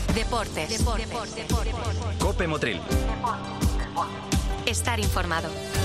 Deportes. COPE Motril. Estar informado.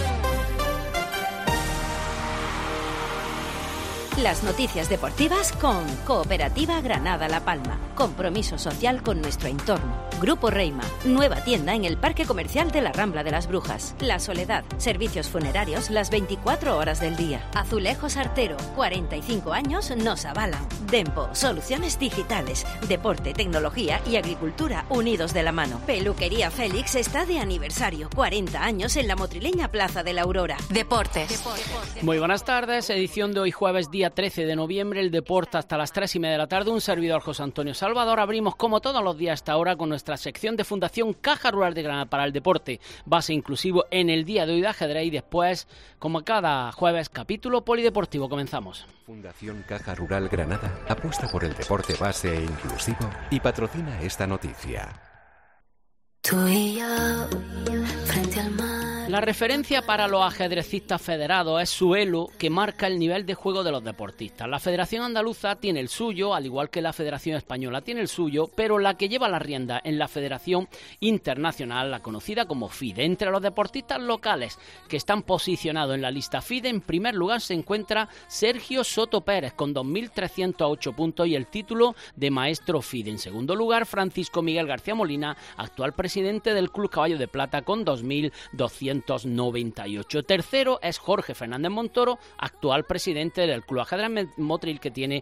Las noticias deportivas con Cooperativa Granada La Palma. Compromiso social con nuestro entorno. Grupo Reima. Nueva tienda en el Parque Comercial de la Rambla de las Brujas. La Soledad. Servicios funerarios las 24 horas del día. Azulejos Artero. 45 años nos avalan. Dempo. Soluciones digitales. Deporte, tecnología y agricultura unidos de la mano. Peluquería Félix está de aniversario. 40 años en la motrileña Plaza de la Aurora. Deportes. Muy buenas tardes. Edición de hoy jueves día 13 de noviembre, el deporte hasta las 3:30 de la tarde. Un servidor, José Antonio Salvador. Abrimos como todos los días hasta ahora con nuestra sección de Fundación Caja Rural de Granada para el deporte, base inclusivo en el día de hoy de ajedrez y después, como cada jueves, capítulo polideportivo. Comenzamos. Fundación Caja Rural Granada apuesta por el deporte base e inclusivo y patrocina esta noticia. Tú y yo, frente al mar. La referencia para los ajedrecistas federados es su elo que marca el nivel de juego de los deportistas. La Federación Andaluza tiene el suyo, al igual que la Federación Española tiene el suyo, pero la que lleva la rienda en la Federación Internacional, la conocida como FIDE. Entre los deportistas locales que están posicionados en la lista FIDE, en primer lugar se encuentra Sergio Soto Pérez con 2.308 puntos y el título de maestro FIDE. En segundo lugar, Francisco Miguel García Molina, actual presidente del Club Caballo de Plata con 2.298. Tercero es Jorge Fernández Montoro, actual presidente del Club Ajedrez Motril, que tiene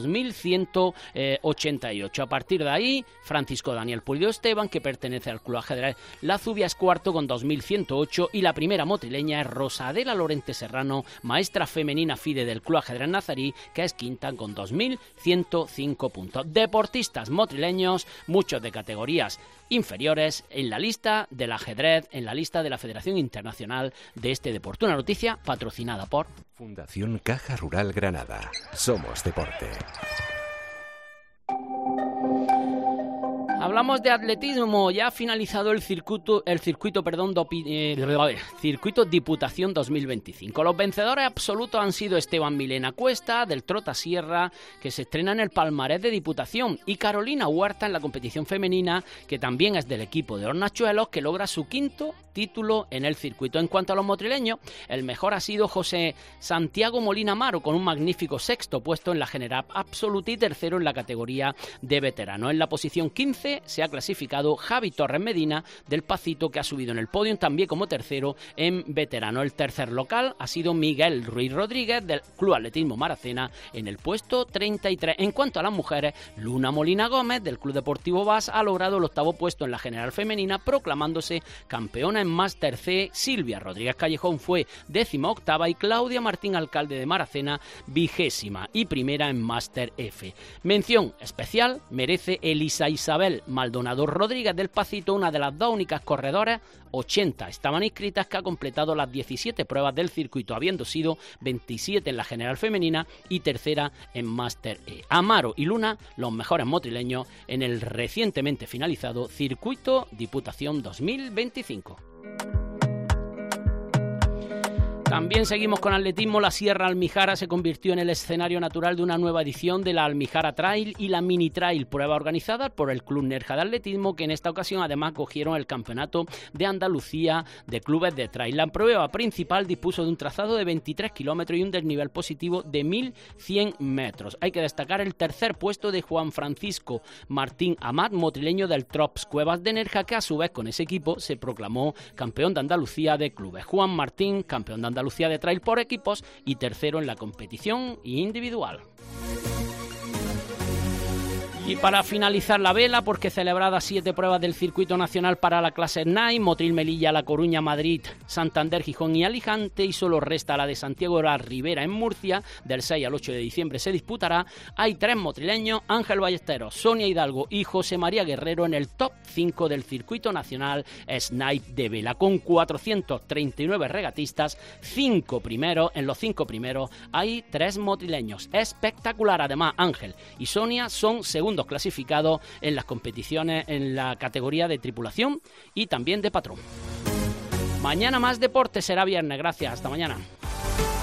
2.188. A partir de ahí, Francisco Daniel Pulido Esteban, que pertenece al Club Ajedrez La Zubia, es cuarto con 2.108 y la primera motrileña es Rosa Adela Lorente Serrano, maestra femenina FIDE del Club Ajedrez Nazarí, que es quinta con 2.105 puntos. Deportistas motrileños, muchos de categorías inferiores en la lista del ajedrez, en la lista de la Federación Internacional de este deporte. Una noticia patrocinada por Fundación Caja Rural Granada. Somos deporte. Hablamos de atletismo. Ya ha finalizado el circuito Diputación 2025. Los vencedores absolutos han sido Esteban Milena Cuesta, del Trota Sierra, que se estrena en el palmarés de Diputación, y Carolina Huerta en la competición femenina, que también es del equipo de Hornachuelos, que logra su quinto título en el circuito. En cuanto a los motrileños, el mejor ha sido José Santiago Molina Amaro, con un magnífico sexto puesto en la general absoluta y tercero en la categoría de veterano. En la posición 15 se ha clasificado Javi Torres Medina del Pacito, que ha subido en el podio también como tercero en veterano. El tercer local ha sido Miguel Ruiz Rodríguez del Club Atletismo Maracena en el puesto 33. En cuanto a las mujeres, Luna Molina Gómez del Club Deportivo Bas ha logrado el octavo puesto en la general femenina, proclamándose campeona en Máster C. Silvia Rodríguez Callejón fue 18ª y Claudia Martín Alcalde de Maracena 20ª y primera en Máster F. Mención especial merece Elisa Isabel Maldonado Rodríguez del Pacito, una de las dos únicas corredoras, 80 estaban inscritas, que ha completado las 17 pruebas del circuito, habiendo sido 27 en la general femenina y tercera en Máster E. Amaro y Luna, los mejores motrileños en el recientemente finalizado Circuito Diputación 2025. También seguimos con atletismo. La Sierra Almijara se convirtió en el escenario natural de una nueva edición de la Almijara Trail y la Mini Trail, prueba organizada por el Club Nerja de Atletismo, que en esta ocasión además cogieron el Campeonato de Andalucía de Clubes de Trail. La prueba principal dispuso de un trazado de 23 kilómetros y un desnivel positivo de 1.100 metros. Hay que destacar el tercer puesto de Juan Francisco Martín Amat, motrileño del Trops Cuevas de Nerja, que a su vez con ese equipo se proclamó campeón de Andalucía de clubes. Juan Martín, campeón de Andalucía de Trail por equipos y tercero en la competición individual. Y para finalizar la vela, porque celebradas 7 pruebas del circuito nacional para la clase Night, Motril, Melilla, La Coruña, Madrid, Santander, Gijón y Alicante, y solo resta la de Santiago de la Ribera en Murcia, del 6 al 8 de diciembre se disputará. Hay 3 motrileños, Ángel Ballesteros, Sonia Hidalgo y José María Guerrero en el top 5 del circuito nacional Night de vela, con 439 regatistas, 5 primeros. En los 5 primeros hay 3 motrileños. Espectacular. Además, Ángel y Sonia son segundos clasificados en las competiciones en la categoría de tripulación y también de patrón. Mañana más deporte, será viernes. Gracias, hasta mañana.